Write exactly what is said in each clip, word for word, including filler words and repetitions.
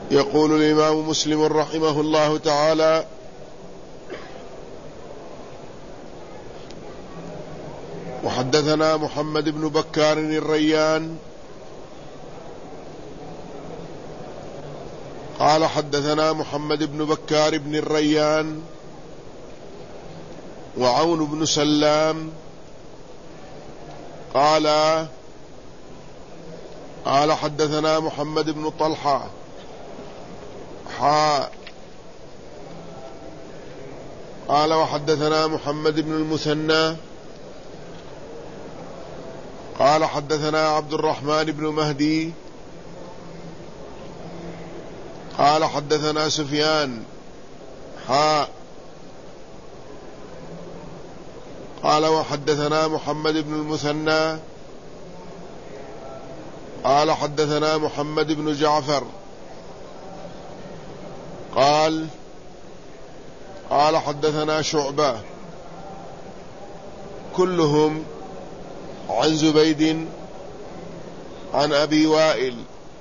يقول الإمام مسلم رحمه الله تعالى: وحدثنا محمد بن بكار الريان قال حدثنا محمد بن بكار بن الريان وعون بن سلام قال قال حدثنا محمد بن طلحة حاء قال وحدثنا محمد بن المثنى قال حدثنا عبد الرحمن بن مهدي قال حدثنا سفيان حاء قال وحدثنا محمد بن المثنى قال حدثنا محمد بن جعفر قال قال حدثنا شعبة كلهم عن زبيد عن أبي وائل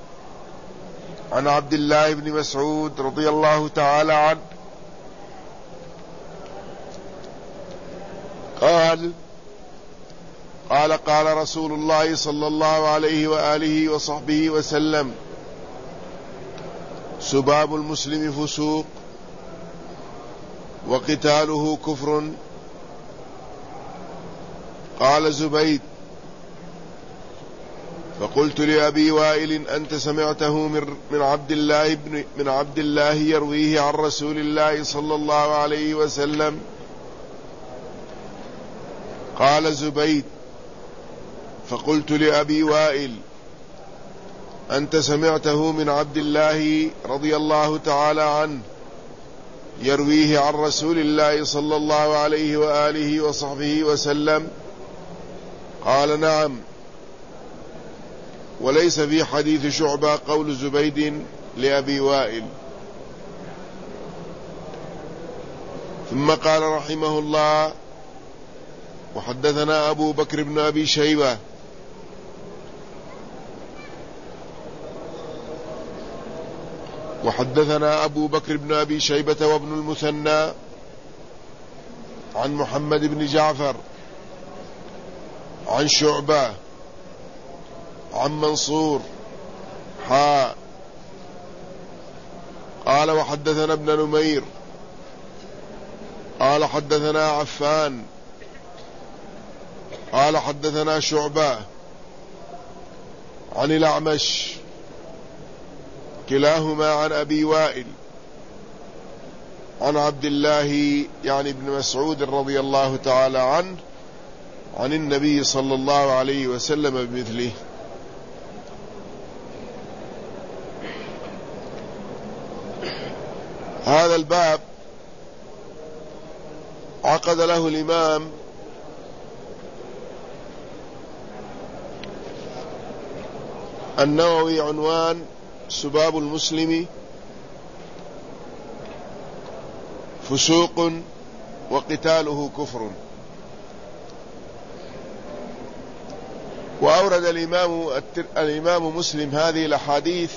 عن عبد الله بن مسعود رضي الله تعالى عنه قال قال قال رسول الله صلى الله عليه وآله وصحبه وسلم: سباب المسلم فسوق وقتاله كفر. قال زبيد: فقلت لأبي وائل: أنت سمعته من عبد الله بن من عبد الله يرويه عن رسول الله صلى الله عليه وسلم؟ قال زبيد: فقلت لأبي وائل: أنت سمعته من عبد الله رضي الله تعالى عنه يرويه عن رسول الله صلى الله عليه وآله وصحبه وسلم؟ قال: نعم. وليس في حديث شعبة قول زبيد لأبي وائل. ثم قال رحمه الله: وحدثنا أبو بكر بن أبي شيبة وحدثنا أبو بكر بن أبي شيبة وابن المثنى عن محمد بن جعفر عن شعبة عن منصور حاء قال وحدثنا ابن نمير قال حدثنا عفان قال حدثنا شعبة عن الأعمش كلاهما عن أبي وائل عن عبد الله يعني ابن مسعود رضي الله تعالى عنه عن النبي صلى الله عليه وسلم بمثله. هذا الباب عقد له الإمام النووي عنوان: سباب المسلم فسوق وقتاله كفر. وأورد الإمام الإمام مسلم هذه الأحاديث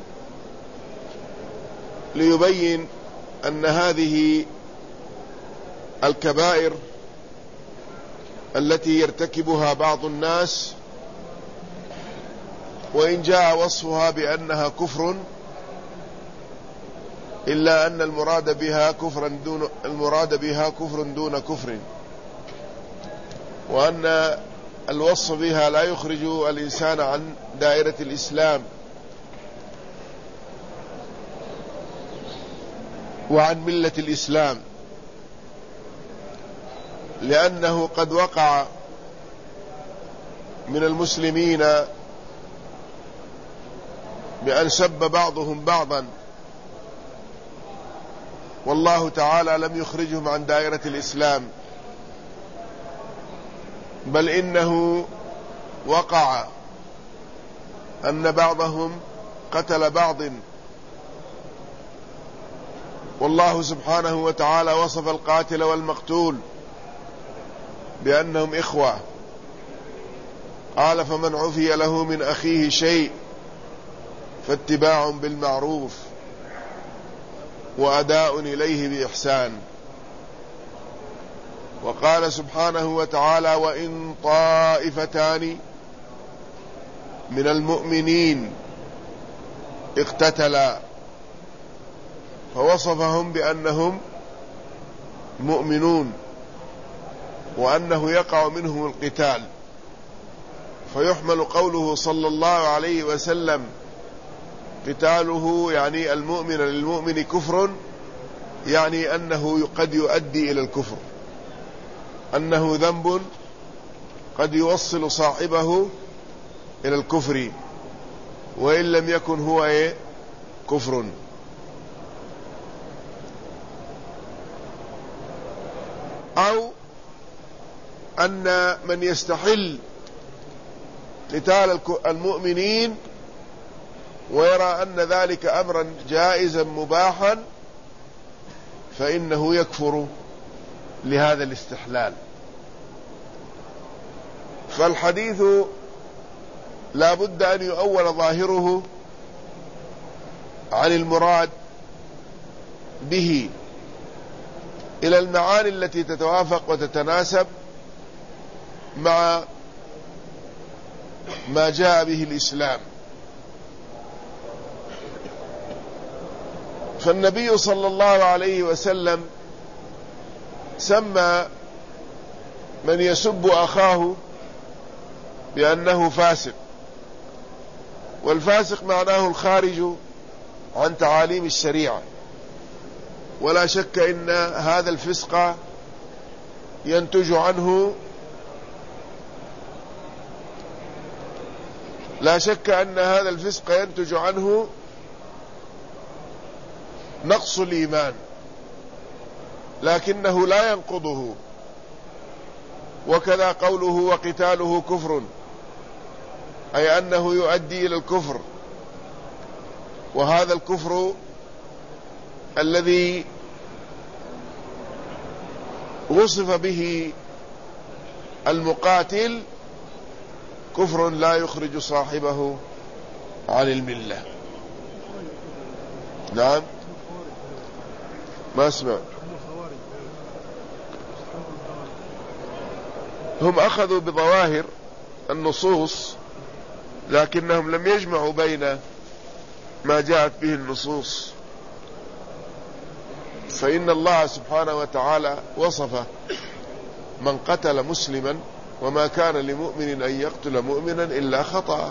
ليبين أن هذه الكبائر التي يرتكبها بعض الناس وإن جاء وصفها بأنها كفر إلا أن المراد بها كفر دون المراد بها كفر دون كفر، وأن الوصف بها لا يخرج الإنسان عن دائرة الإسلام وعن ملة الإسلام، لأنه قد وقع من المسلمين بأن سب بعضهم بعضا والله تعالى لم يخرجهم عن دائرة الإسلام، بل إنه وقع أن بعضهم قتل بعض، والله سبحانه وتعالى وصف القاتل والمقتول بأنهم إخوة. قال: فمن عفي له من أخيه شيء فاتباع بالمعروف وأداء إليه بإحسان. وقال سبحانه وتعالى: وإن طائفتان من المؤمنين اقتتلا، فوصفهم بأنهم مؤمنون وأنه يقع منهم القتال، فيحمل قوله صلى الله عليه وسلم قتاله يعني المؤمن للمؤمن كفر، يعني أنه قد يؤدي إلى الكفر، أنه ذنب قد يوصل صاحبه إلى الكفر وإن لم يكن هو إيه كفر. أو أن من يستحل قتال المؤمنين ويرى أن ذلك أمرا جائزا مباحا فإنه يكفر لهذا الاستحلال. فالحديث لا بد أن يؤول ظاهره عن المراد به إلى المعاني التي تتوافق وتتناسب مع ما جاء به الإسلام. فالنبي صلى الله عليه وسلم سمى من يسب أخاه بأنه فاسق، والفاسق معناه الخارج عن تعاليم الشريعة، ولا شك إن هذا الفسق ينتج عنه لا شك أن هذا الفسق ينتج عنه نقص الإيمان، لكنه لا ينقضه. وكذا قوله وقتاله كفر، أي أنه يؤدي إلى الكفر، وهذا الكفر الذي وصف به المقاتل كفر لا يخرج صاحبه عن الملة. نعم، ما اسمع. هم أخذوا بظواهر النصوص لكنهم لم يجمعوا بين ما جاءت به النصوص، فإن الله سبحانه وتعالى وصف من قتل مسلما وما كان لمؤمن أن يقتل مؤمنا إلا خطأ،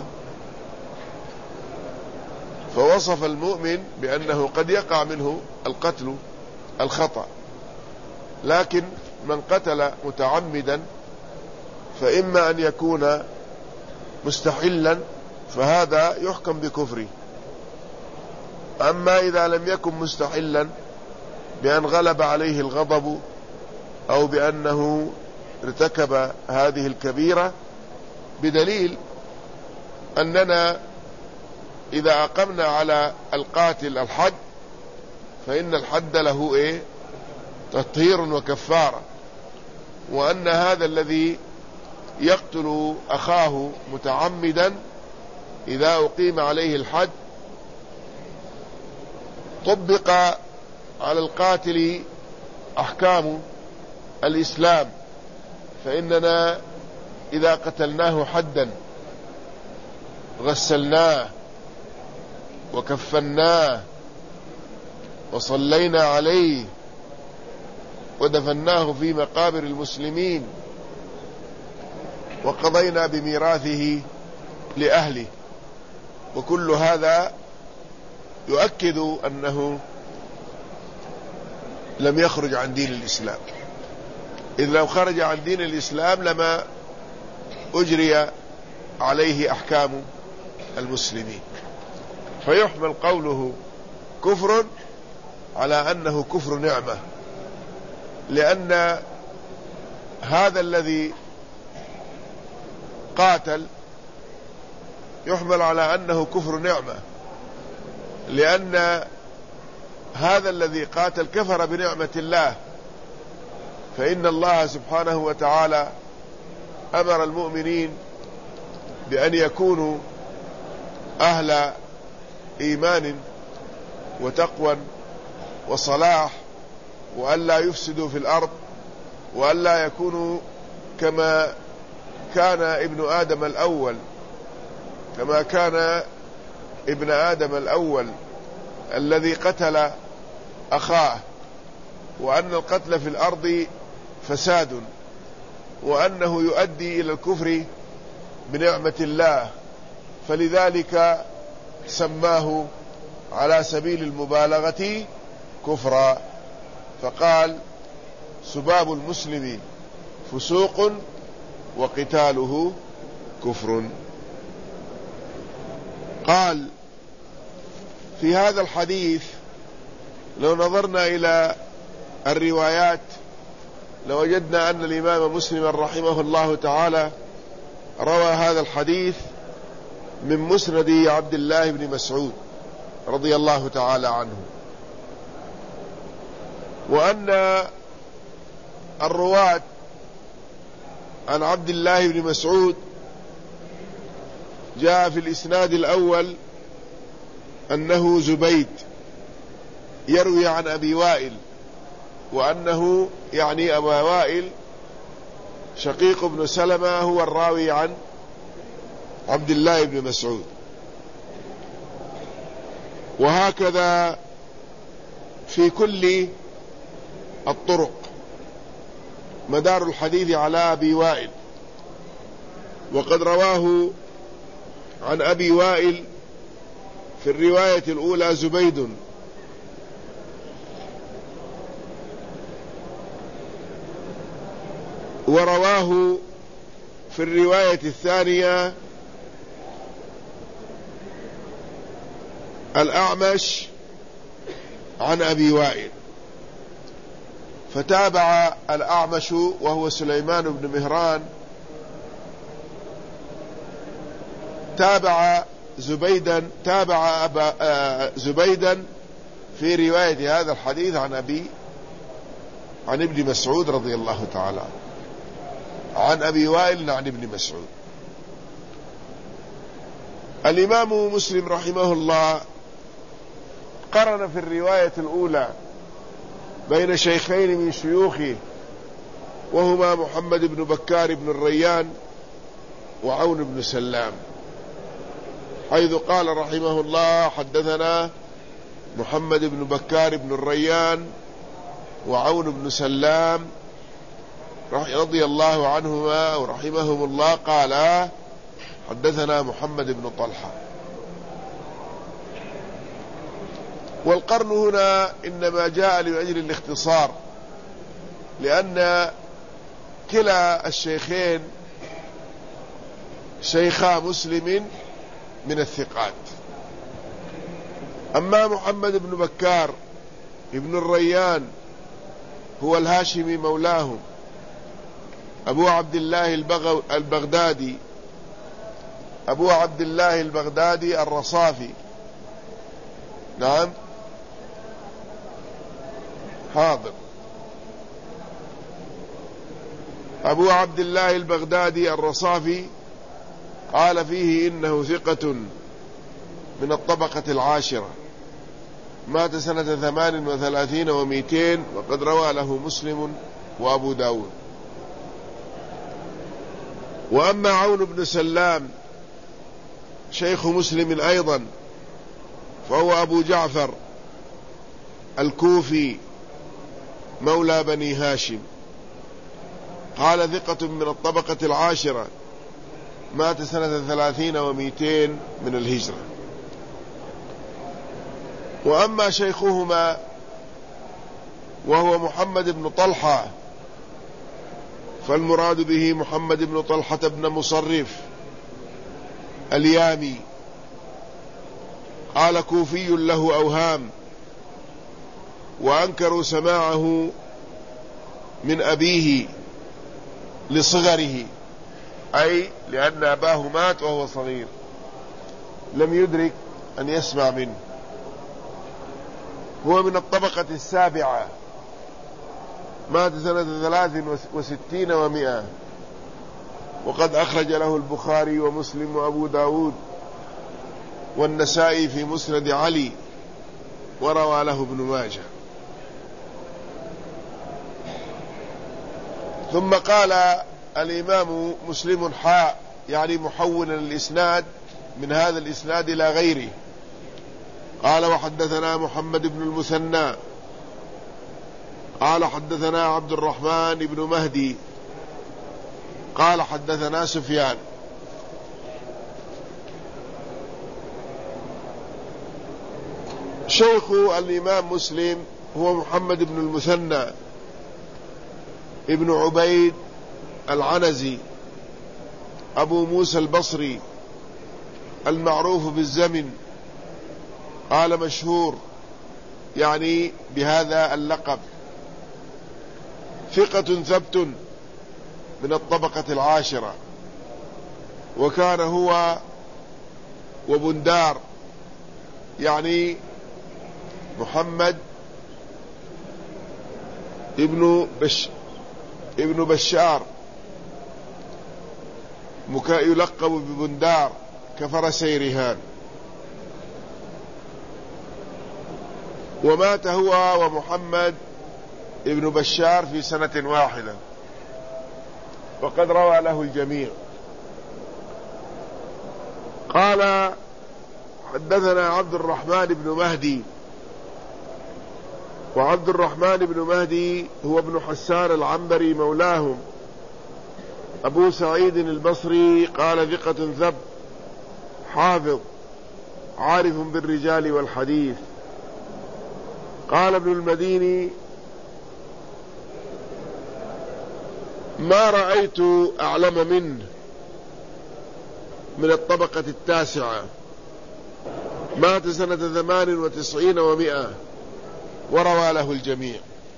فوصف المؤمن بأنه قد يقع منه القتل الخطأ، لكن من قتل متعمدا فإما أن يكون مستحلا فهذا يحكم بكفره. أما إذا لم يكن مستحلا بأن غلب عليه الغضب أو بأنه ارتكب هذه الكبيرة، بدليل أننا إذا أقمنا على القاتل الحد فإن الحد له إيه؟ تطهير وكفارة، وأن هذا الذي يقتل أخاه متعمدا إذا أقيم عليه الحد طبق على القاتل أحكام الإسلام، فإننا إذا قتلناه حدا غسلناه وكفناه وصلينا عليه ودفناه في مقابر المسلمين وقضينا بميراثه لأهله، وكل هذا يؤكد أنه لم يخرج عن دين الإسلام، إذ لو خرج عن دين الإسلام لما أجري عليه أحكام المسلمين. فيحمل قوله كفر على أنه كفر نعمة، لأن هذا الذي قاتل يحمل على أنه كفر نعمة، لأن هذا الذي قاتل كفر بنعمة الله، فإن الله سبحانه وتعالى أمر المؤمنين بأن يكونوا أهل إيمان وتقوى وصلاح، وألا يفسدوا في الأرض، وألا يكونوا كما كان ابن آدم الأول كما كان ابن آدم الأول الذي قتل أخاه، وأن القتل في الأرض فساد، وأنه يؤدي إلى الكفر بنعمة الله، فلذلك سماه على سبيل المبالغة كفرا، فقال: سباب المسلم فسوق وقتاله كفر. قال في هذا الحديث: لو نظرنا إلى الروايات لوجدنا أن الإمام مسلم رحمه الله تعالى روى هذا الحديث من مسند عبد الله بن مسعود رضي الله تعالى عنه، وأن الرواة عن عبد الله بن مسعود جاء في الإسناد الأول أنه زبيد يروي عن أبي وائل، وأنه يعني أبا وائل شقيق بن سلمة هو الراوي عن عبد الله بن مسعود. وهكذا في كل الطرق مدار الحديث على أبي وائل، وقد رواه عن أبي وائل في الرواية الأولى زبيد، ورواه في الرواية الثانية الأعمش عن أبي وائل، فتابع الأعمش وهو سليمان بن مهران، تابع زبيدا تابع أبا زبيدا في رواية هذا الحديث عن أبي عن ابن مسعود رضي الله تعالى عن أبي وائل عن ابن مسعود. الإمام مسلم رحمه الله قرن في الرواية الأولى بين شيخين من شيوخه، وهما محمد بن بكار بن الريان وعون بن سلام، حيث قال رحمه الله: حدثنا محمد بن بكار بن الريان وعون بن سلام رضي الله عنهما ورحمهم الله، قال: حدثنا محمد بن طلحة. والقرن هنا إنما جاء لأجل الاختصار، لأن كلا الشيخين شيخا مسلم من الثقات. أما محمد بن بكار ابن الريان هو الهاشمي مولاهم، أبو عبد الله البغدادي أبو عبد الله البغدادي الرصافي، نعم حاضر أبو عبد الله البغدادي الرصافي، قال فيه إنه ثقة من الطبقة العاشرة، مات سنة ثمان وثلاثين ومئتين، وقد روى له مسلم وأبو داود. وأما عون بن سلام شيخ مسلم أيضا، فهو أبو جعفر الكوفي مولى بني هاشم، قال ثقة من الطبقة العاشرة، مات سنة ثلاثين ومئتين من الهجرة. وأما شيخهما وهو محمد بن طلحة، فالمراد به محمد بن طلحة بن مصرف اليامي، قال كوفي له أوهام، وأنكروا سماعه من أبيه لصغره، أي لأن أباه مات وهو صغير لم يدرك أن يسمع منه. هو من الطبقة السابعة، مات سنة ثلاث وستين ومئة، وقد أخرج له البخاري ومسلم وأبو داود والنسائي في مسند علي، وروى له ابن ماجه. ثم قال الإمام مسلم حاء، يعني محولا الإسناد من هذا الإسناد إلى غيره. قال وحدثنا محمد بن المثنى قال حدثنا عبد الرحمن بن مهدي قال حدثنا سفيان. شيخ الإمام مسلم هو محمد بن المثنى ابن عبيد العنزي أبو موسى البصري المعروف بالزمن، قال مشهور يعني بهذا اللقب، ثقة ثبت من الطبقة العاشرة، وكان هو وبندار يعني محمد ابن بش ابن بشار يلقب ببندار كفرسي رهان، ومات هو ومحمد ابن بشار في سنة واحدة، وقد روى له الجميع. قال حدثنا عبد الرحمن بن مهدي، وعبد الرحمن بن مهدي هو ابن حسان العنبري مولاهم أبو سعيد البصري، قال ثقة ثبت حافظ عارف بالرجال والحديث. قال ابن المديني ما رأيت أعلم منه من الطبقة التاسعة، مات سنة ثمان وتسعين ومئة، وروى له الجميع.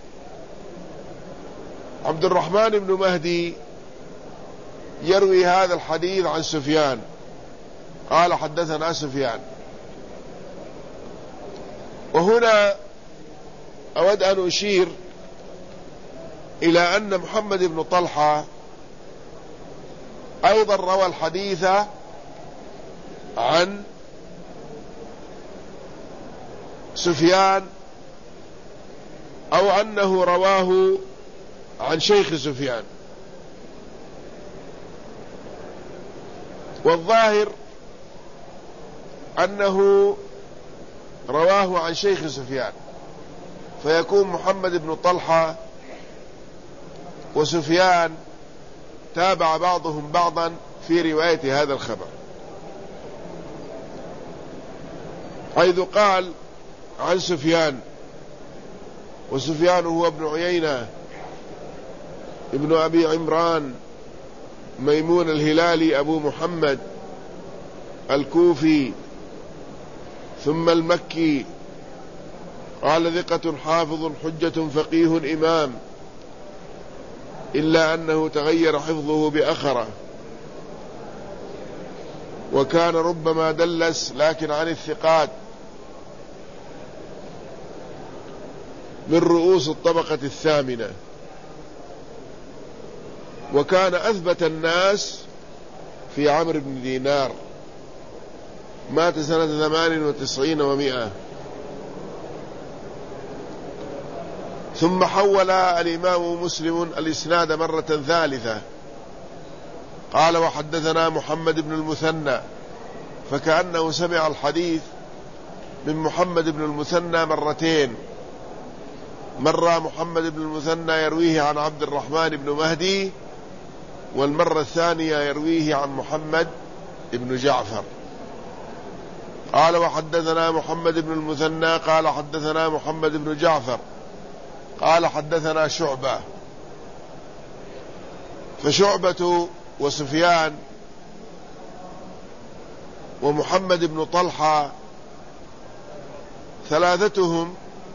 عبد الرحمن بن مهدي يروي هذا الحديث عن سفيان، قال حدثنا سفيان. وهنا أود أن أشير إلى أن محمد بن طلحة أيضا روى الحديث عن سفيان، أو أنه رواه عن شيخ سفيان، والظاهر أنه رواه عن شيخ سفيان، فيكون محمد بن طلحة وسفيان تابع بعضهم بعضا في رواية هذا الخبر، حيث قال عن سفيان، وسفيان هو ابن عيينة ابن أبي عمران ميمون الهلالي أبو محمد الكوفي ثم المكي، قال ثقة حافظ حجة فقيه إمام، إلا أنه تغير حفظه بأخره، وكان ربما دلس لكن عن الثقات من رؤوس الطبقة الثامنة، وكان أثبت الناس في عمرو بن دينار، مات سنة ثمان وتسعين ومئة. ثم حول الإمام مسلم الإسناد مرة ثالثة، قال وحدثنا محمد بن المثنى، فكأنه سمع الحديث من محمد بن المثنى مرتين، مرة محمد بن المثنى يرويه عن عبد الرحمن بن مهدي، والمرة الثانية يرويه عن محمد بن جعفر. قال وحدثنا محمد بن المثنى قال حدثنا محمد بن جعفر قال حدثنا شعبة. فشعبة وسفيان ومحمد بن طلحة ثلاثتهم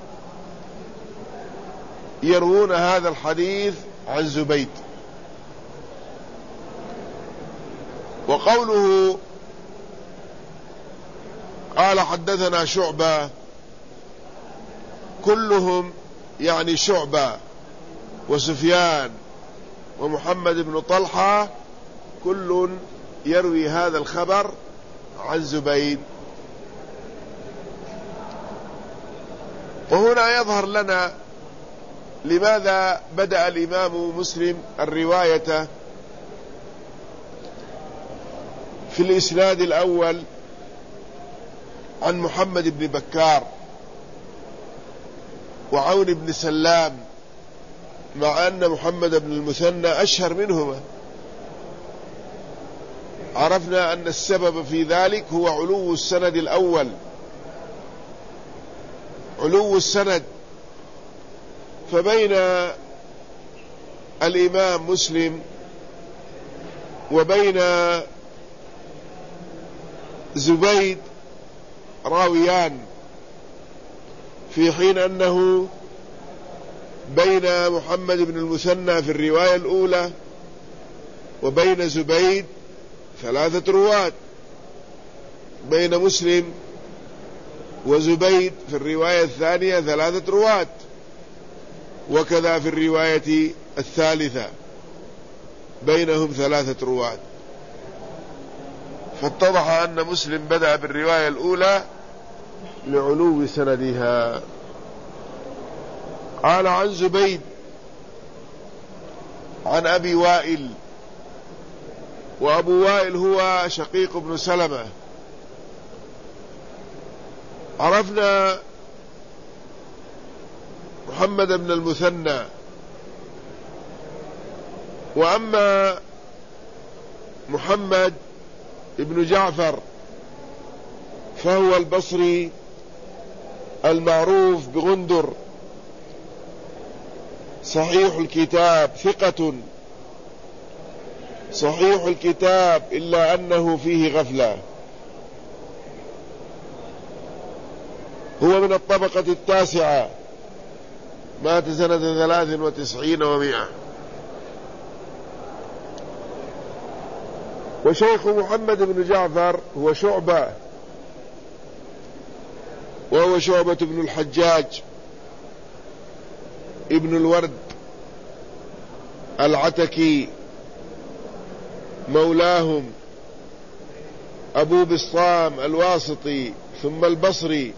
يروون هذا الحديث عن زبيد. وقوله قال حدثنا شعبة، كلهم يعني شعبة وسفيان ومحمد بن طلحة كل يروي هذا الخبر عن زبيد. وهنا يظهر لنا لماذا بدأ الإمام مسلم الرواية في الإسناد الأول عن محمد بن بكار وعون بن سلام، مع أن محمد بن المثنى أشهر منهما؟ عرفنا أن السبب في ذلك هو علو السند الأول، علو السند. فبين الإمام مسلم وبين زبيد راويان، في حين أنه بين محمد بن المثنى في الرواية الأولى وبين زبيد ثلاثة رواة. بين مسلم وزبيد في الرواية الثانية ثلاثة رواة، وكذا في الرواية الثالثة بينهم ثلاثة رواة. فاتضح أن مسلم بدأ بالرواية الأولى لعلو سندها. قال عن زبيد عن أبي وائل، وأبو وائل هو شقيق بن سلمة. عرفنا محمد بن المثنى، وأما محمد ابن جعفر فهو البصري المعروف بغندر، صحيح الكتاب، ثقة صحيح الكتاب، إلا أنه فيه غفلة. هو من الطبقة التاسعة، مات سنة ثلاث وتسعين ومئة. وشيخ محمد بن جعفر هو شعبة، وهو شعبة بن الحجاج ابن الورد العتكي مولاهم، أبو بسطام الواسطي ثم البصري.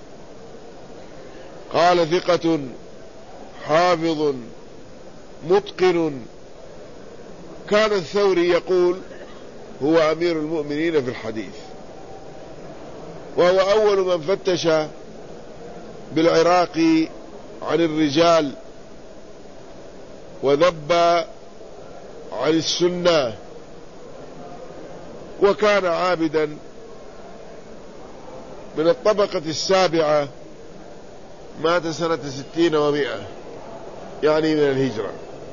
قال ثقة حافظ متقن. كان الثوري يقول هو أمير المؤمنين في الحديث، وهو أول من فتش بالعراق عن الرجال وذب عن السنة، وكان عابدا من الطبقة السابعة، مات سنة ستين ومئة، يعني من الهجرة.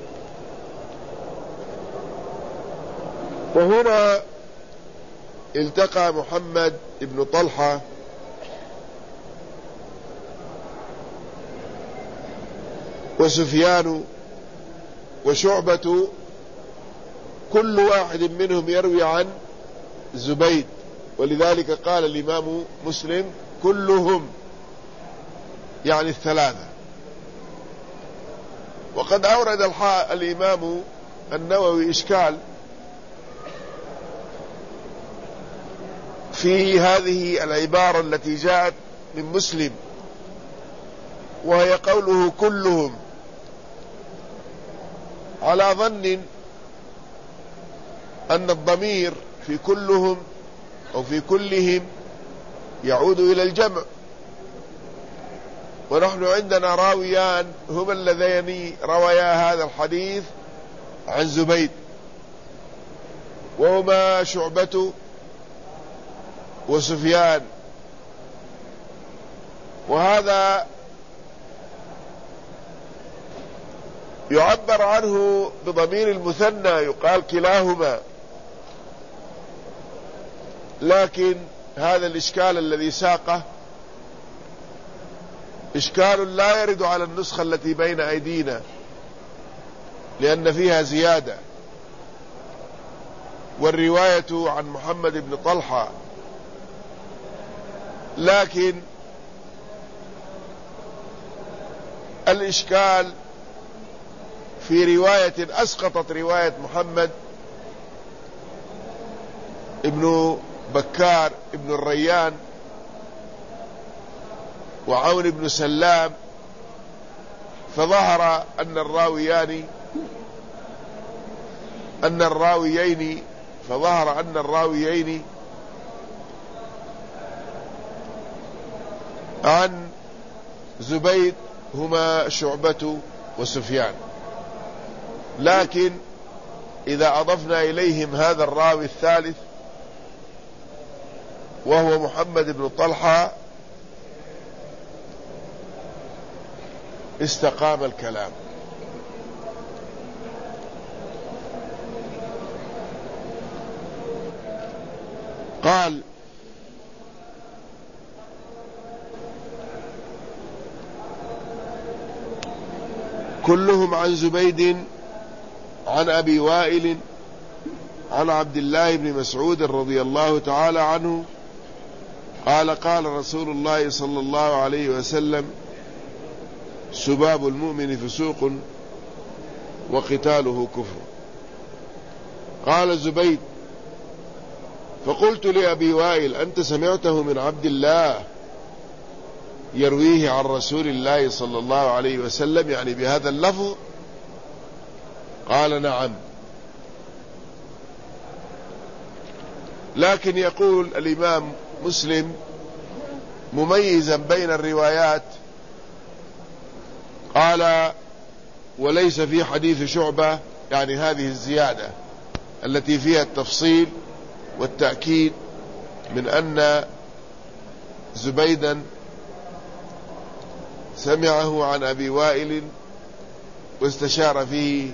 وهنا التقى محمد بن طلحة وسفيان وشعبة، كل واحد منهم يروي عن زبيد، ولذلك قال الإمام مسلم كلهم، يعني الثلاثة. وقد أورد الإمام النووي إشكال في هذه العبارة التي جاءت من مسلم، وهي قوله كلهم، على ظن أن الضمير في كلهم أو في كلهم يعود إلى الجمع، ونحن عندنا راويان هما اللذين رويا هذا الحديث عن زبيد، وهما شعبة وسفيان. وهذا يعبر عنه بضمير المثنى، يقال كلاهما، لكن هذا الإشكال الذي ساقه إشكال لا يرد على النسخة التي بين أيدينا، لأن فيها زيادة. والرواية عن محمد بن طلحة، لكن الإشكال في رواية أسقطت رواية محمد ابن بكار ابن الريان وعون بن سلام فظهر أن الراويان أن الراويين فظهر أن الراويين عن زبيد هما شعبة وسفيان، لكن إذا أضفنا إليهم هذا الراوي الثالث وهو محمد بن طلحة استقام الكلام. قال: كلهم عن زبيد عن أبي وائل عن عبد الله بن مسعود رضي الله تعالى عنه قال: قال رسول الله صلى الله عليه وسلم: سباب المؤمن فسوق وقتاله كفر. قال زبيد: فقلت لأبي وائل: أنت سمعته من عبد الله يرويه عن رسول الله صلى الله عليه وسلم يعني بهذا اللفظ؟ قال: نعم. لكن يقول الإمام مسلم مميزا بين الروايات، قال: وليس في حديث شعبة، يعني هذه الزيادة التي فيها التفصيل والتأكيد من أن زبيدا سمعه عن أبي وائل واستشار فيه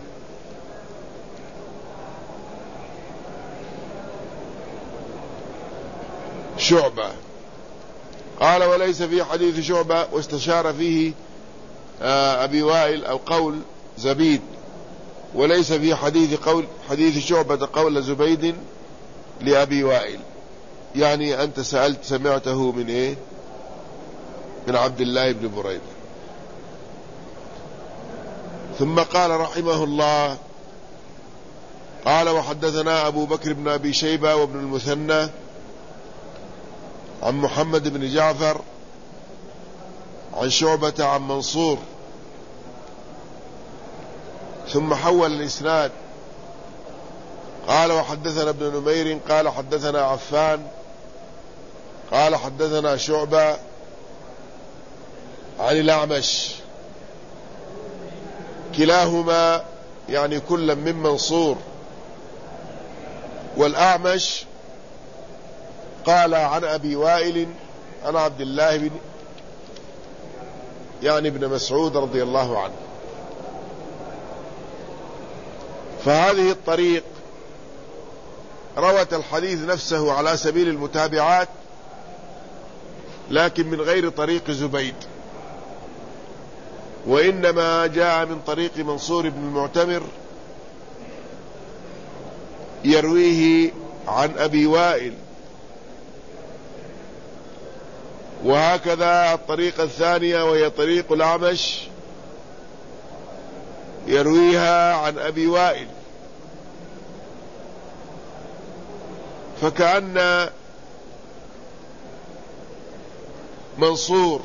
شعبة. قال: وليس في حديث شعبة واستشار فيه أبي وائل أو قول زبيد، وليس في حديث قول حديث شعبة قول زبيد لأبي وائل، يعني أنت سألت سمعته من إيه؟ من عبد الله بن بريدة. ثم قال رحمه الله: قال: وحدثنا أبو بكر بن أبي شيبة وابن المثنى عن محمد بن جعفر عن شعبة عن منصور. ثم حول الإسناد. قال: وحدثنا ابن نمير قال: حدثنا عفان قال: حدثنا شعبة عن الأعمش، كلاهما يعني كل من منصور، والأعمش قال عن أبي وائل عن عبد الله بن يعني ابن مسعود رضي الله عنه. فهذه الطريق روت الحديث نفسه على سبيل المتابعات، لكن من غير طريق زبيد، وإنما جاء من طريق منصور بن المعتمر يرويه عن أبي وائل. وهكذا الطريقة الثانية وهي طريق الأعمش يرويها عن أبي وائل. فكأن منصور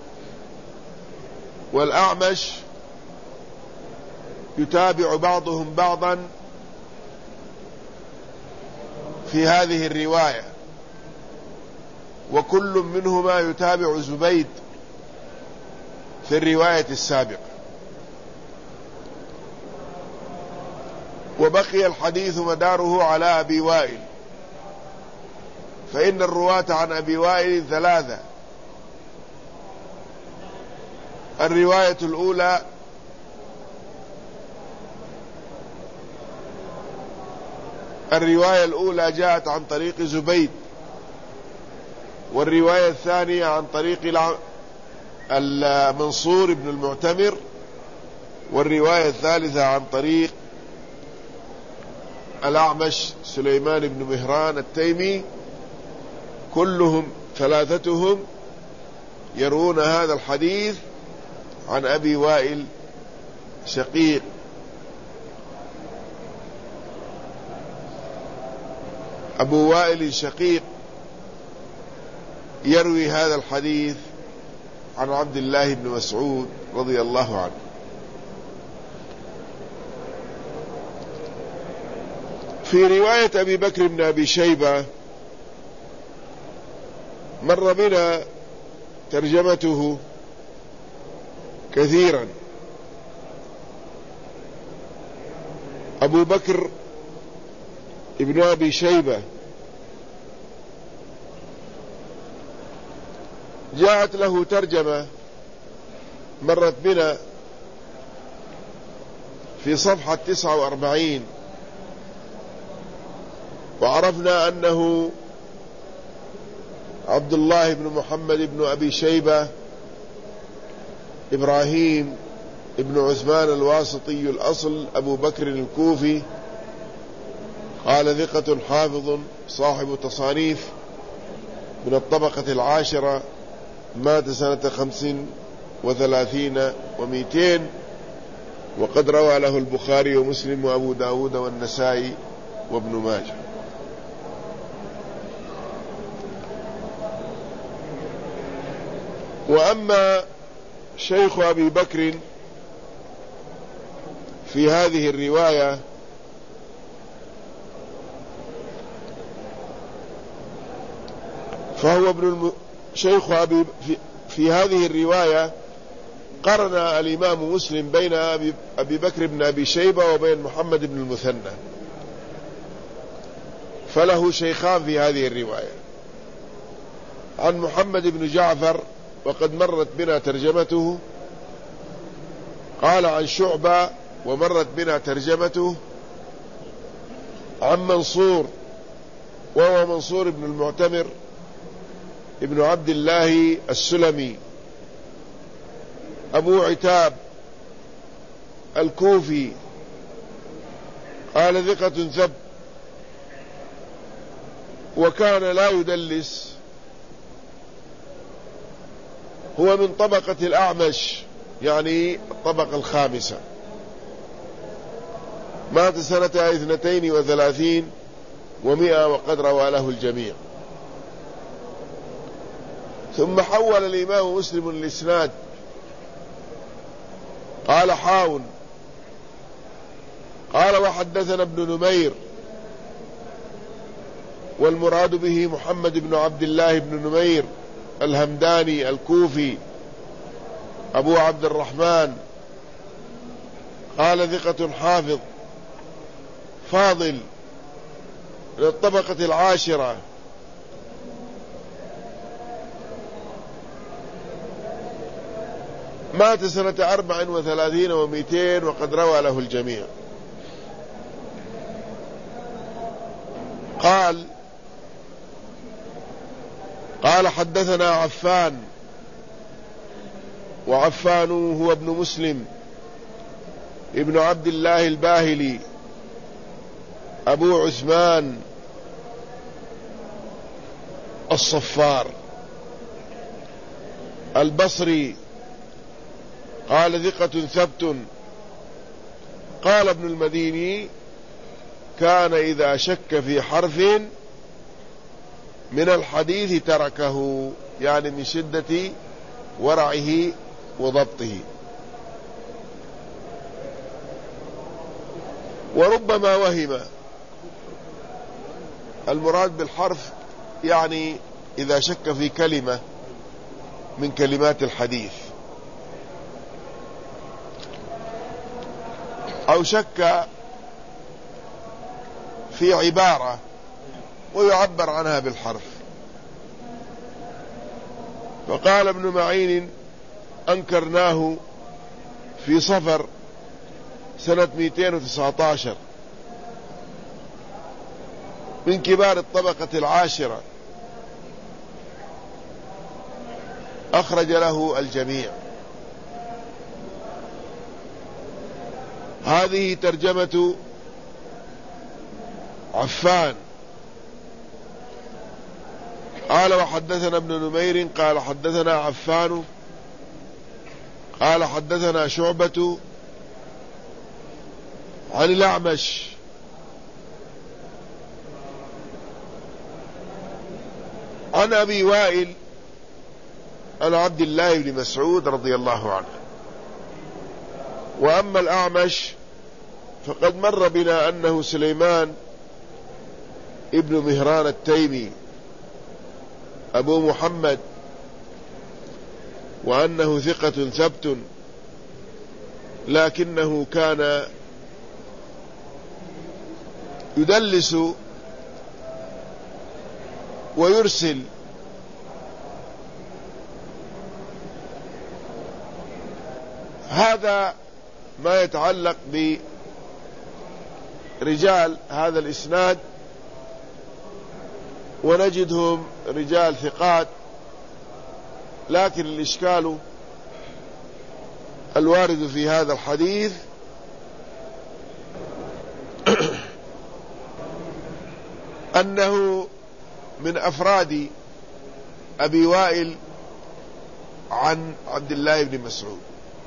والأعمش يتابع بعضهم بعضا في هذه الرواية، وكل منهما يتابع زبيد في الرواية السابقة. وبقي الحديث مداره على أبي وائل، فإن الرواة عن أبي وائل ثلاثة: الرواية الأولى الرواية الأولى جاءت عن طريق زبيد، والرواية الثانية عن طريق المنصور بن المعتمر، والرواية الثالثة عن طريق الأعمش سليمان بن مهران التيمي. كلهم ثلاثتهم يروون هذا الحديث عن أبي وائل شقيق. أبو وائل شقيق يروي هذا الحديث عن عبد الله بن مسعود رضي الله عنه. في رواية أبي بكر بن أبي شيبة مر بنا ترجمته كثيرا. أبو بكر ابن أبي شيبة جاءت له ترجمة مرت بنا في صفحة تسعة وأربعين، وعرفنا أنه عبد الله بن محمد بن أبي شيبة إبراهيم ابن عثمان الواسطي الأصل أبو بكر الكوفي، قال ثقة حافظ صاحب تصانيف، من الطبقة العاشرة، مات سنة خمس وثلاثين ومئتين، وقد روى له البخاري ومسلم وأبو داود والنسائي وابن ماجه. وأما شيخ أبي بكر في هذه الرواية فهو ابن الم... شيخ أبي في... في هذه الرواية قرن الإمام مسلم بين أبي... أبي بكر بن أبي شيبة وبين محمد بن المثنى، فله شيخان في هذه الرواية. عن محمد بن جعفر وقد مرت بنا ترجمته، قال عن شعبة ومرت بنا ترجمته، عن منصور وهو منصور بن المعتمر ابن عبد الله السلمي أبو عتاب الكوفي، قال ثقة ثبت، وكان لا يدلس، هو من طبقة الأعمش، يعني الطبقة الخامسة، مات سنة اثنتين وثلاثين ومئة، وقد روى له الجميع. ثم حول الإمام مسلم الإسناد، قال حاون، قال وحدثنا ابن نمير، والمراد به محمد بن عبد الله بن نمير الهمداني الكوفي أبو عبد الرحمن، قال ثقة حافظ فاضل للطبقة العاشرة، مات سنة أربع وثلاثين ومئتين، وقد روى له الجميع. قال قال حدثنا عفان، وعفان هو ابن مسلم ابن عبد الله الباهلي أبو عثمان الصفار البصري، قال ثقة ثبت. قال ابن المديني كان إذا شك في حرف من الحديث تركه، يعني من شدة ورعه وضبطه. وربما وهم، المراد بالحرف يعني إذا شك في كلمة من كلمات الحديث، أو شك في عبارة ويعبر عنها بالحرف. فقال ابن معين أنكرناه في صفر سنة مئتين وتسعة عشر، من كبار الطبقة العاشرة، أخرج له الجميع. هذه ترجمة عفان. قال وحدثنا ابن نمير قال حدثنا عفان قال حدثنا شعبة عن الأعمش عن أبي وائل عن عبد الله بن مسعود رضي الله عنه. وأما الأعمش فقد مر بنا أنه سليمان ابن مهران التيمي أبو محمد، وأنه ثقة ثبت، لكنه كان يدلس ويرسل. هذا ما يتعلق برجال هذا الإسناد، ونجدهم رجال ثقات، لكن الإشكال الوارد في هذا الحديث أنه من أفراد أبي وائل عن عبد الله بن مسعود.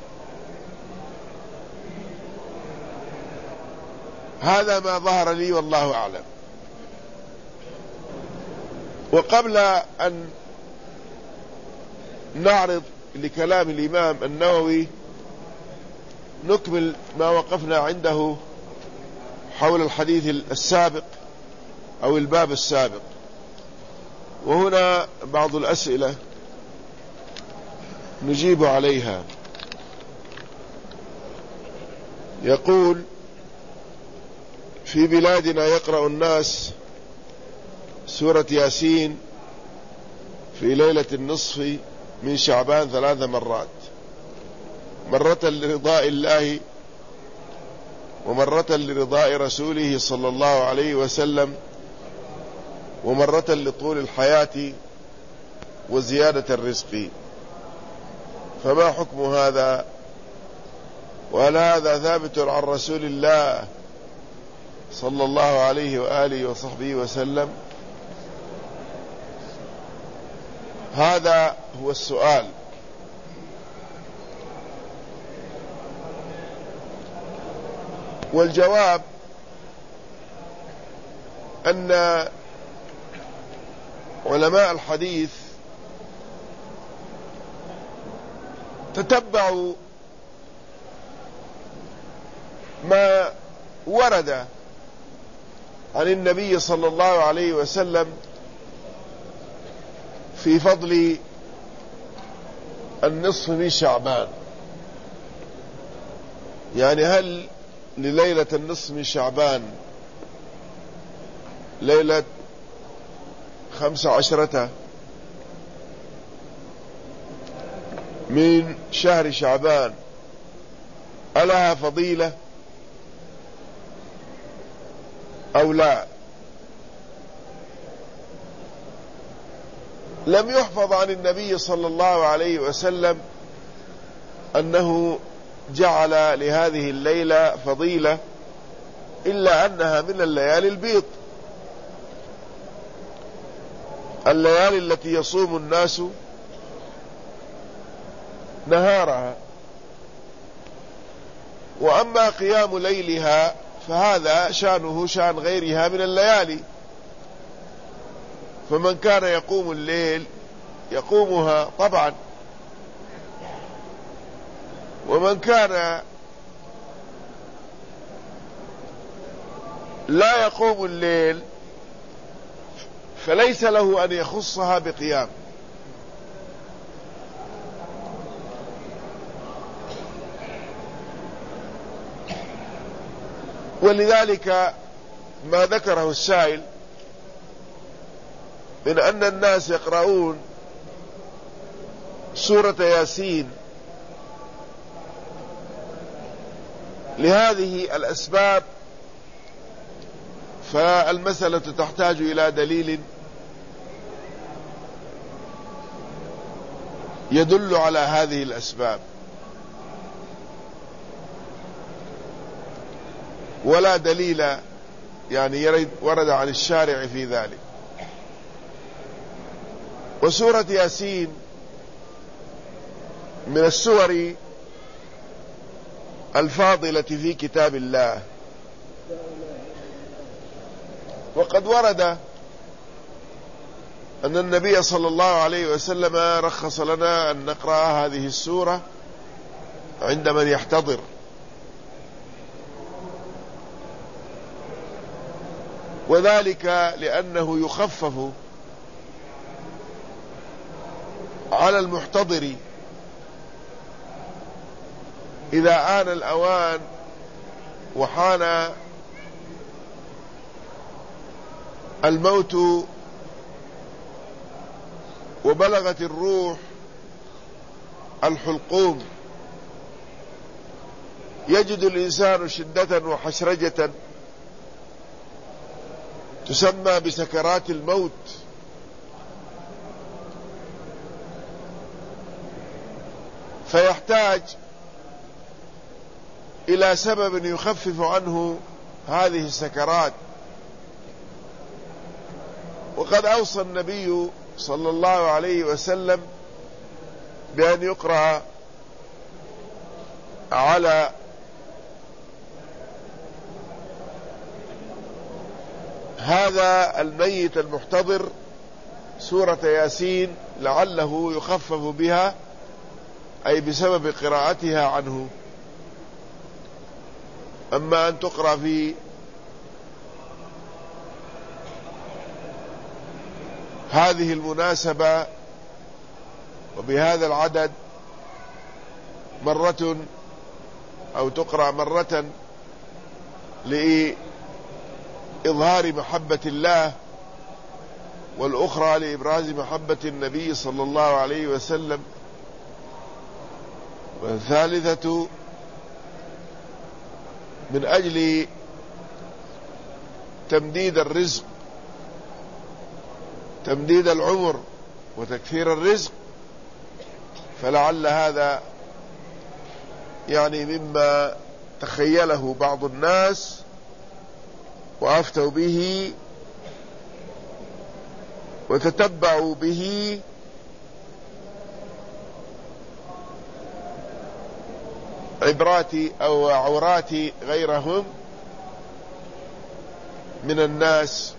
هذا ما ظهر لي والله أعلم. وقبل أن نعرض لكلام الإمام النووي نكمل ما وقفنا عنده حول الحديث السابق أو الباب السابق. وهنا بعض الأسئلة نجيب عليها. يقول: في بلادنا يقرأ الناس سورة ياسين في ليلة النصف من شعبان ثلاث مرات، مرة لرضاء الله، ومرة لرضاء رسوله صلى الله عليه وسلم، ومرة لطول الحياة وزيادة الرزق، فما حكم هذا؟ وهل هذا ثابت عن رسول الله صلى الله عليه وآله وصحبه وسلم؟ هذا هو السؤال. والجواب أن علماء الحديث تتبعوا ما ورد عن النبي صلى الله عليه وسلم في فضل النصف من شعبان. يعني هل لليلة النصف من شعبان ليلة خمس عشرة من شهر شعبان ألها فضيلة أو لا؟ لم يحفظ عن النبي صلى الله عليه وسلم أنه جعل لهذه الليلة فضيلة، إلا أنها من الليالي البيض، الليالي التي يصوم الناس نهارها. وأما قيام ليلها فهذا شأنه شأن غيرها من الليالي، فمن كان يقوم الليل يقومها طبعا، ومن كان لا يقوم الليل فليس له أن يخصها بقيام. ولذلك ما ذكره السائل من أن الناس يقرؤون سورة ياسين لهذه الأسباب، فالمسألة تحتاج إلى دليل يدل على هذه الأسباب، ولا دليل يعني يرد ورد عن الشارع في ذلك. وسورة ياسين من السور الفاضلة في كتاب الله، وقد ورد أن النبي صلى الله عليه وسلم رخص لنا أن نقرأ هذه السورة عند من يحتضر. وذلك لأنه يخفف على المحتضر إذا آن الأوان وحان الموت وبلغت الروح الحلقوم، يجد الإنسان شدة وحشرجة تسمى بسكرات الموت، فيحتاج إلى سبب يخفف عنه هذه السكرات. وقد أوصى النبي صلى الله عليه وسلم بأن يقرأ على هذا الميت المحتضر سورة ياسين لعله يخفف بها، أي بسبب قراءتها عنه. أما أن تقرأ في هذه المناسبة وبهذا العدد مرة أو تقرأ مرة لإظهار محبة الله، والأخرى لإبراز محبة النبي صلى الله عليه وسلم، والثالثة من أجل تمديد الرزق، تمديد العمر وتكثير الرزق. فلعل هذا يعني مما تخيله بعض الناس وأفتوا به وتتبعوا به عبرات أو عورات غيرهم من الناس،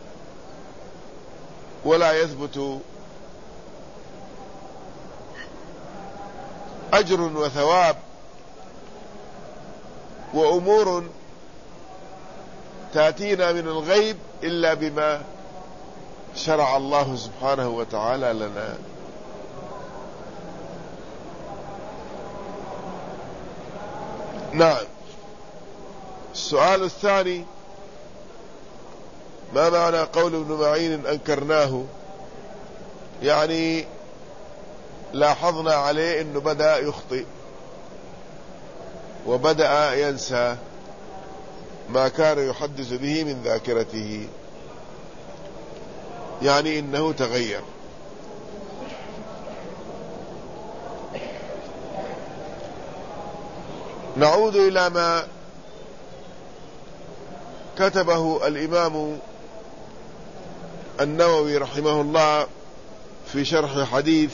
ولا يثبت أجر وثواب وأمور تأتينا من الغيب إلا بما شرع الله سبحانه وتعالى لنا. نعم. السؤال الثاني: ما معنى قول ابن معين أنكرناه؟ يعني لاحظنا عليه أنه بدأ يخطئ وبدأ ينسى ما كان يحدث به من ذاكرته، يعني إنه تغير. نعود إلى ما كتبه الإمام النووي رحمه الله في شرح حديث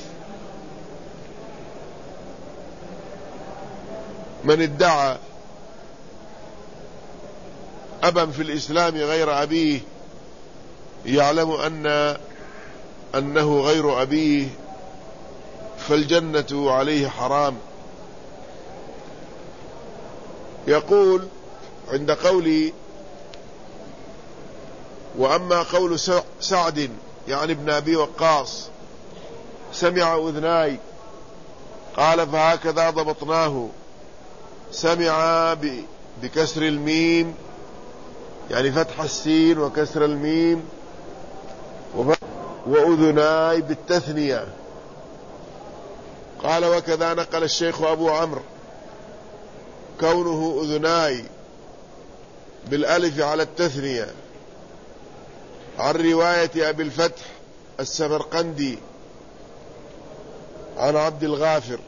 من ادعى أبا في الإسلام غير أبيه يعلم أن أنه غير أبيه فالجنة عليه حرام. يقول عند قولي: وأما قول سعد يعني ابن أبي وقاص سمع أذناي، قال فهكذا ضبطناه، سمع بكسر الميم يعني فتح السين وكسر الميم، وأذناي بالتثنية. قال وكذا نقل الشيخ أبو عمرو كونه أذناي بالألف على التثنية عن رواية أبي الفتح السمرقندي عن عبد الغافر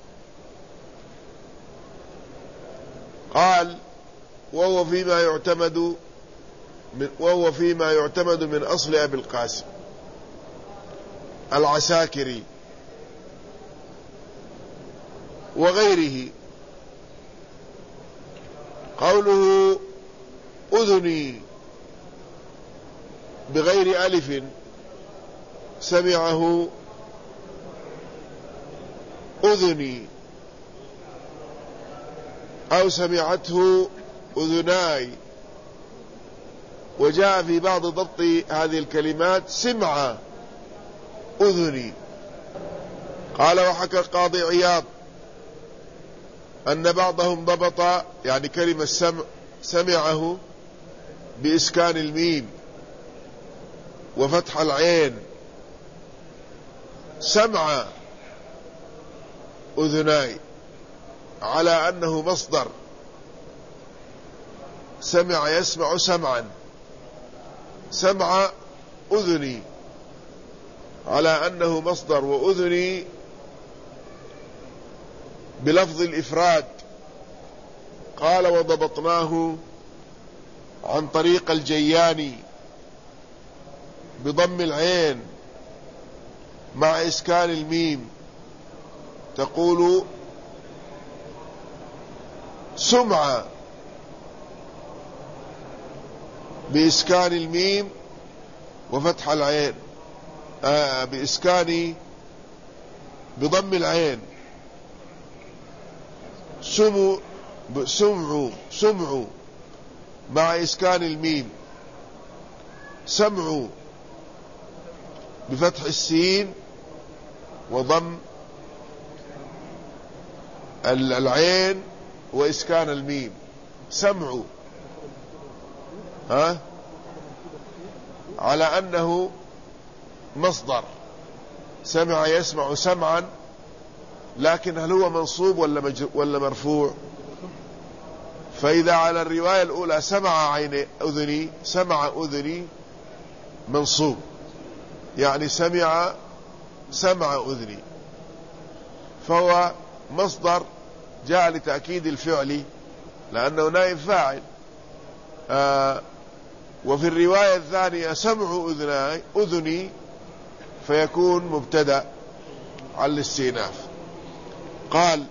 قال: وهو فيما يعتمد من وهو فيما يعتمد من أصل أبي القاسم العساكري وغيره. قوله أذني بغير ألف سمعه أذني أو سمعته أذناي، وجاء في بعض ضبط هذه الكلمات سمع أذني. قال وحكى القاضي عياض أن بعضهم ضبط يعني كلمة سمع سمعه بإسكان الميم وفتح العين، سمع أذناي، على أنه مصدر، سمع يسمع سمعا، سمع أذني على أنه مصدر، وأذني بلفظ الإفراد. قال وضبطناه عن طريق الجياني بضم العين مع إسكان الميم، تقول سمع بإسكان الميم وفتح العين، آه بإسكان بضم العين، سمع سمع سمع مع إسكان الميم، سمع بفتح السين وضم العين وإسكان الميم، سمع، ها على أنه مصدر، سمع يسمع سمعا، لكن هل هو منصوب ولا ولا مرفوع؟ فإذا على الرواية الأولى سمع عين أذني، سمع أذني منصوب، يعني سمع سمع أذني، فهو مصدر جاء لتأكيد الفعل لأنه نائب فاعل. آه وفي الرواية الثانية سمع أذني أذني فيكون مبتدأ على الاستئناف. قال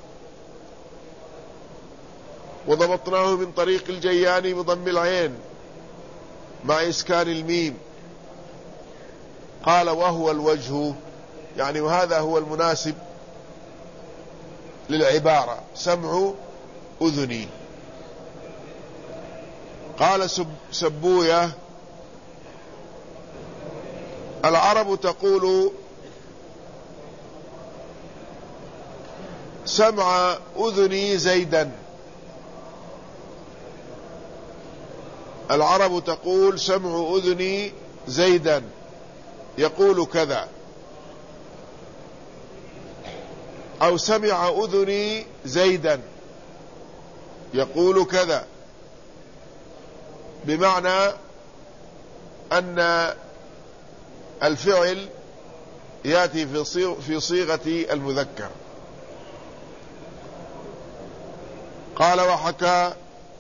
وضبطناه من طريق الجياني بضم العين مع إسكان الميم. قال وهو الوجه، يعني وهذا هو المناسب للعبارة، سمع أذني. قال سب سبوية العرب تقول سمع أذني زيدا، العرب تقول سمع أذني زيدا يقول كذا، أو سمع أذني زيدا يقول كذا، بمعنى أن الفعل يأتي في صيغة المذكر. قال وحكى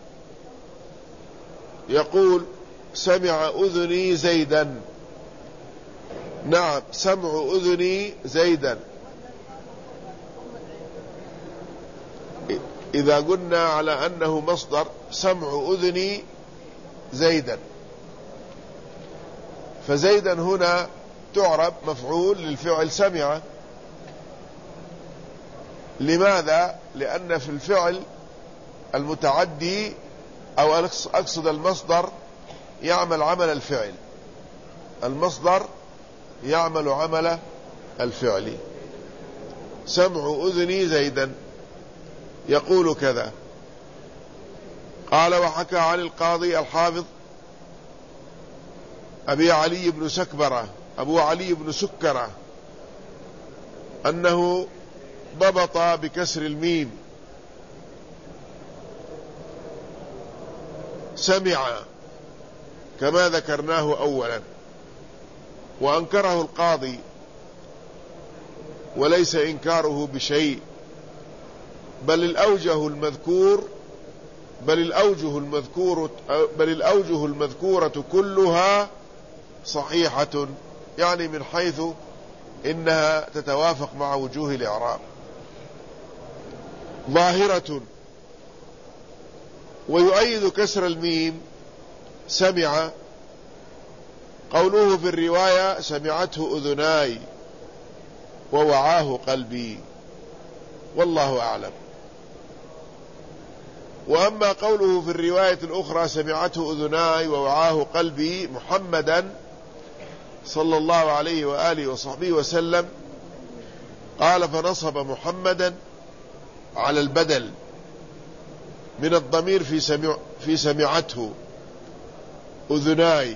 يقول سمع أذني زيدا، نعم سمع أذني زيدا. إذا قلنا على أنه مصدر سمع أذني زيدا، فزيدا هنا تعرب مفعول للفعل سمع. لماذا؟ لأن في الفعل المتعدي أو أقصد المصدر يعمل عمل الفعل، المصدر يعمل عمل الفعل. سمع أذني زيدا يقول كذا. قال وحكى عن القاضي الحافظ أبي علي بن سكبرة أبو علي بن سكرة أنه ضبط بكسر الميم سمع كما ذكرناه أولا، وأنكره القاضي وليس إنكاره بشيء، بل الأوجه المذكور بل الأوجه المذكورة بل الأوجه المذكورة كلها صحيحة، يعني من حيث إنها تتوافق مع وجوه الإعراب ظاهرة. ويؤيد كسر الميم سمع قوله في الرواية سمعته أذناي ووعاه قلبي، والله أعلم. وأما قوله في الرواية الأخرى سمعته أذناي ووعاه قلبي محمدا صلى الله عليه وآله وصحبه وسلم، قال فنصب محمدا على البدل من الضمير في سمع في سمعته أذناي،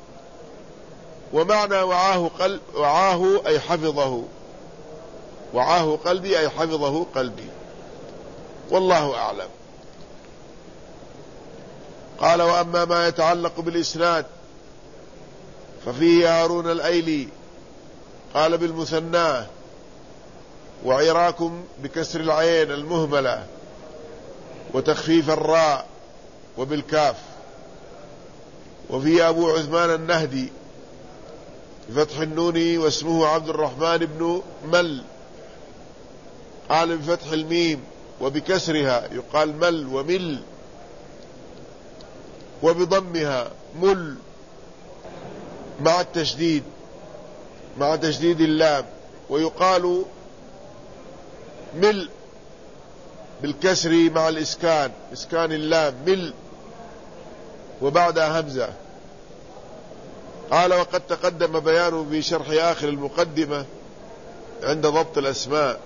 ومعنى وعاه قلب وعاه أي حفظه، وعاه قلبي أي حفظه قلبي، والله أعلم. قال وأما ما يتعلق بالإسناد ففيه هارون الأيلي قال بالمثنى وعراكم بكسر العين المهملة وتخفيف الراء وبالكاف، وفي أبو عثمان النهدي بفتح النون واسمه عبد الرحمن بن مل قال بفتح الميم وبكسرها يقال مل ومل، وبضمها مل مع التشديد مع تشديد اللام، ويقال مل بالكسر مع الإسكان إسكان اللام مل وبعدها همزة. قال وقد تقدم بيانه في شرح آخر المقدمة عند ضبط الأسماء.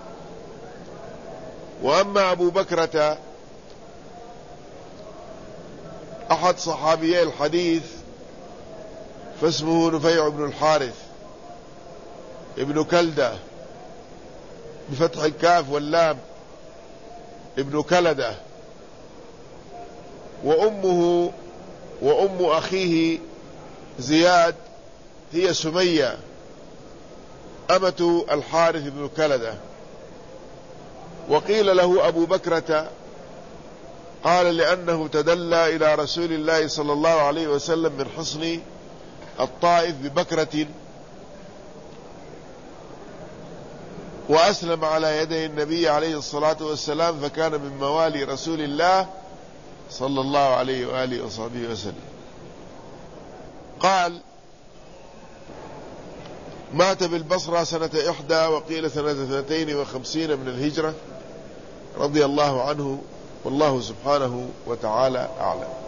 وأما أبو بكرة أحد صحابيي الحديث فاسمه نفيع بن الحارث ابن كلدة بفتح الكاف واللام ابن كلدة، وأمه وأم أخيه زياد هي سمية أمة الحارث بن كلدة. وقيل له أبو بكرة قال لأنه تدلى إلى رسول الله صلى الله عليه وسلم من حصن الطائف ببكرة وأسلم على يدي النبي عليه الصلاة والسلام، فكان من موالي رسول الله صلى الله عليه وآله وصحبه وسلم. قال مات بالبصرة سنة إحدى وقيل سنة اثنتين وخمسين من الهجرة رضي الله عنه، والله سبحانه وتعالى أعلم.